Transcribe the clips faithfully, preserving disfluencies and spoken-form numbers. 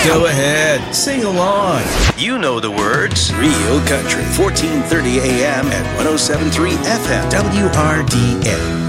Go ahead, sing along. You know the words. Real Country, fourteen thirty a.m. at one oh seven point three F M, W R D N.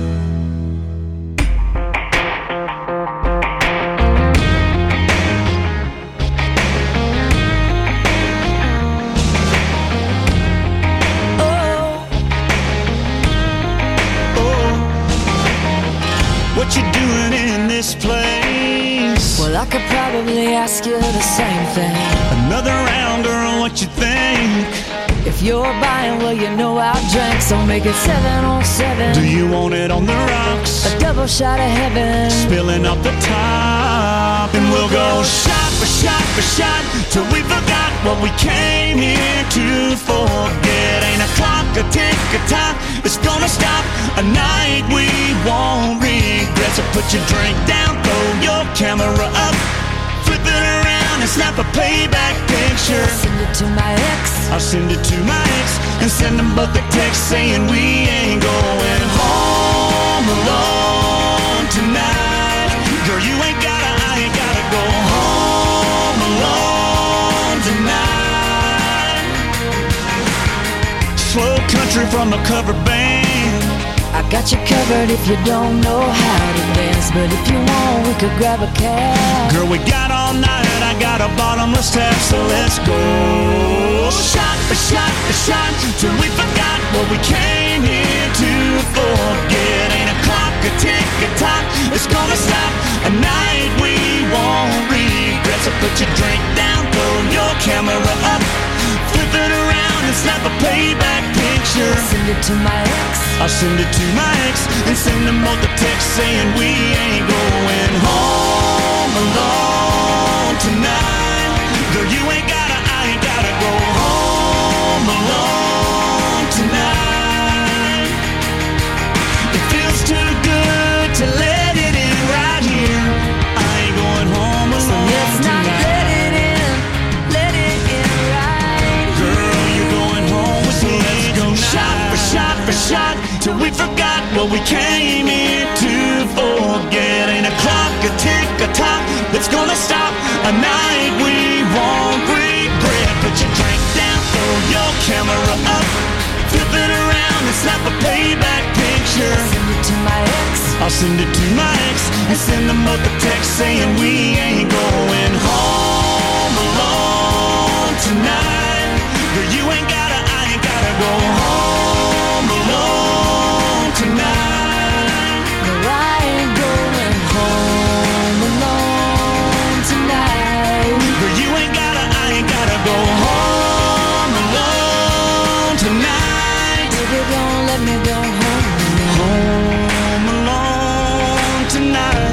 What you doing in this place? Well, I could probably ask you the same thing. Another round, girl, what you think? If you're buying, well, you know I'll drink, so make it seven on seven. Do you want it on the rocks? A double shot of heaven, spilling up the top. And we'll go shot for shot for shot till we forgot what we came here to forget. Ain't a clock, a tick, a tock, it's gonna stop a night we won't regret. So put your drink down, throw your camera up, flip it around and snap a playback picture. send it to my ex. I'll send it to my ex and send them both a text saying we ain't going home alone tonight. Girl, you ain't gotta, I ain't gotta go home alone tonight. Slow country from a cover band. I got you covered if you don't know how to dance, but if you want, we could grab a cab. Girl, we got all night, I got a bottomless tap, so let's go. Shot for shot for shot till we forgot what we came here to forget. Ain't a clock, a tick, a tock, it's gonna stop a night we won't regret. So put your drink down, throw your camera up, flip it around and snap a playback picture. Send it to my ex. I'll send it to my ex and send them both a text saying we ain't going home alone tonight. Girl, you ain't gotta, I ain't gotta go home alone tonight. It feels too good to let it in right here. I ain't going home alone so let's not tonight. let it in, let it in right. Girl, you're going home with me. Let's go shot for shot for shot till we forgot what we came here to forget. Ain't a clock, a tick, a tock that's gonna stop a night we won't regret. Put your drink down, throw your camera up, flip it around and snap a playback picture. Send it to my ex. I'll send it to my ex and send them both a text saying we ain't going home alone tonight. Girl, you ain't gotta, I ain't gotta go home alone tonight. No, I ain't going home alone tonight. Girl, you ain't gotta, I ain't gotta go home alone tonight. Baby, don't let me go home alone. Home alone tonight.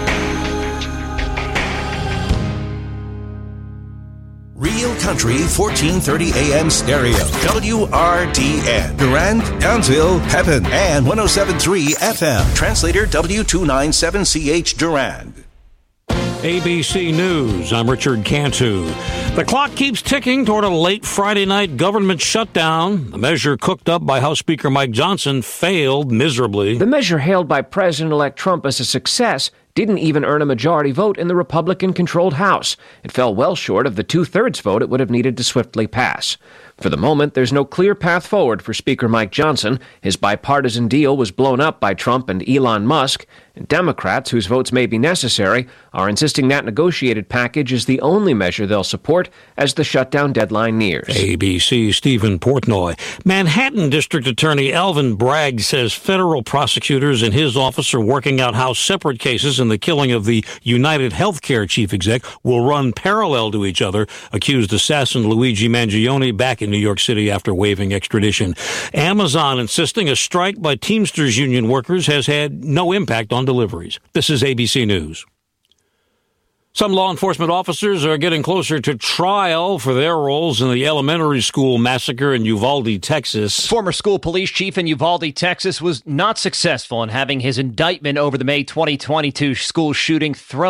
Real Country, fourteen thirty a.m. stereo, W R D N. Durand, Townsville, Pepin, and one oh seven point three F M. Translator W two ninety-seven C H Durand. A B C News, I'm Richard Cantu. The clock keeps ticking toward a late Friday night government shutdown. The measure cooked up by House Speaker Mike Johnson failed miserably. The measure hailed by President-elect Trump as a success didn't even earn a majority vote in the Republican-controlled House. It fell well short of the two-thirds vote it would have needed to swiftly pass. For the moment, there's no clear path forward for Speaker Mike Johnson. His bipartisan deal was blown up by Trump and Elon Musk. And Democrats, whose votes may be necessary, are insisting that negotiated package is the only measure they'll support as the shutdown deadline nears. A B C Stephen Portnoy. Manhattan District Attorney Alvin Bragg says federal prosecutors in his office are working out how separate cases in the killing of the United Healthcare chief exec will run parallel to each other, accused assassin Luigi Mangione back in New York City after waiving extradition. Amazon insisting a strike by Teamsters union workers has had no impact on deliveries. This is A B C News. Some law enforcement officers are getting closer to trial for their roles in the elementary school massacre in Uvalde, Texas. Former school police chief in Uvalde, Texas, was not successful in having his indictment over the May twenty twenty-two school shooting thrown out.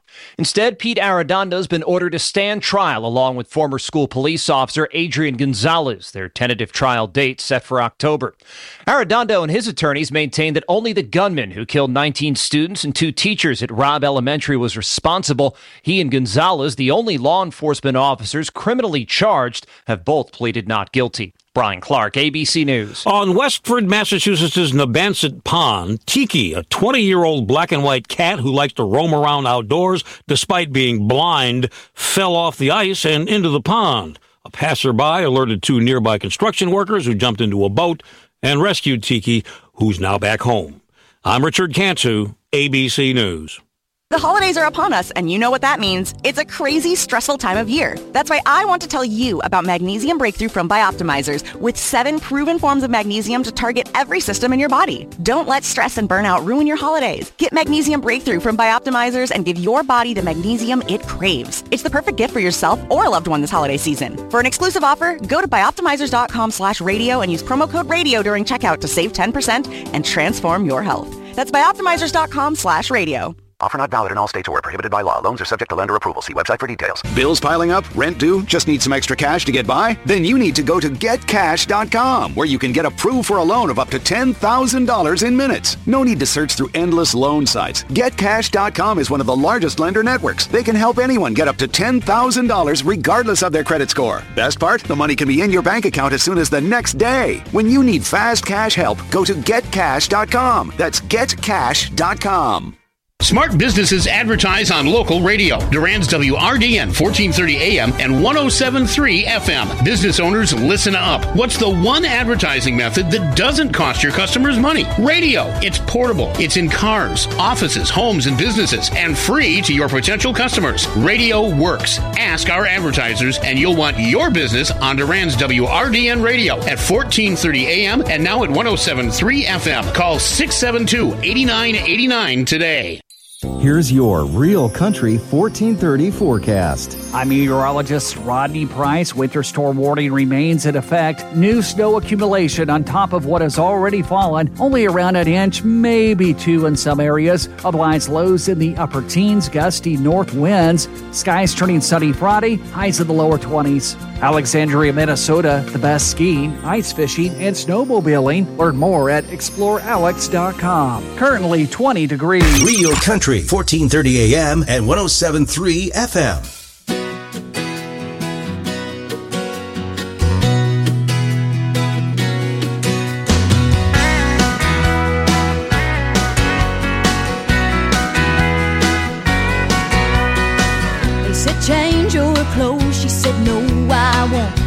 Instead, Pete Arredondo's been ordered to stand trial along with former school police officer Adrian Gonzalez, their tentative trial date set for October. Arredondo and his attorneys maintain that only the gunman who killed nineteen students and two teachers at Robb Elementary was responsible. He and Gonzalez, the only law enforcement officers criminally charged, have both pleaded not guilty. Brian Clark, A B C News. On Westford, Massachusetts' Nabansett Pond, Tiki, a twenty-year-old black and white cat who likes to roam around outdoors despite being blind, fell off the ice and into the pond. A passerby alerted two nearby construction workers who jumped into a boat and rescued Tiki, who's now back home. I'm Richard Cantu, A B C News. The holidays are upon us, and you know what that means. It's a crazy, stressful time of year. That's why I want to tell you about Magnesium Breakthrough from Bioptimizers, with seven proven forms of magnesium to target every system in your body. Don't let stress and burnout ruin your holidays. Get Magnesium Breakthrough from Bioptimizers and give your body the magnesium it craves. It's the perfect gift for yourself or a loved one this holiday season. For an exclusive offer, go to bioptimizers.com slash radio and use promo code radio during checkout to save ten percent and transform your health. That's bioptimizers.com slash radio. Offer not valid in all states or prohibited by law. Loans are subject to lender approval. See website for details. Bills piling up? Rent due? Just need some extra cash to get by? Then you need to go to get cash dot com, where you can get approved for a loan of up to ten thousand dollars in minutes. No need to search through endless loan sites. get cash dot com is one of the largest lender networks. They can help anyone get up to ten thousand dollars regardless of their credit score. Best part? The money can be in your bank account as soon as the next day. When you need fast cash help, go to get cash dot com. That's get cash dot com. Smart businesses advertise on local radio. Durand's W R D N fourteen thirty A M and one oh seven point three F M. Business owners, listen up. What's the one advertising method that doesn't cost your customers money? Radio. It's portable. It's in cars, offices, homes, and businesses, and free to your potential customers. Radio works. Ask our advertisers, and you'll want your business on Durand's W R D N radio at fourteen thirty A M and now at one oh seven point three F M. Call six seven two, eight nine eight nine today. Here's your Real Country fourteen thirty forecast. I'm meteorologist Rodney Price. Winter storm warning remains in effect. New snow accumulation on top of what has already fallen. Only around an inch, maybe two in some areas. Otherwise, lows in the upper teens, gusty north winds. Skies turning sunny Friday, highs in the lower twenties. Alexandria, Minnesota, the best skiing, ice fishing, and snowmobiling. Learn more at explore alex dot com. Currently twenty degrees. Real Country, fourteen thirty A M and one oh seven point three F M. They said change your clothes. She said no, I won't.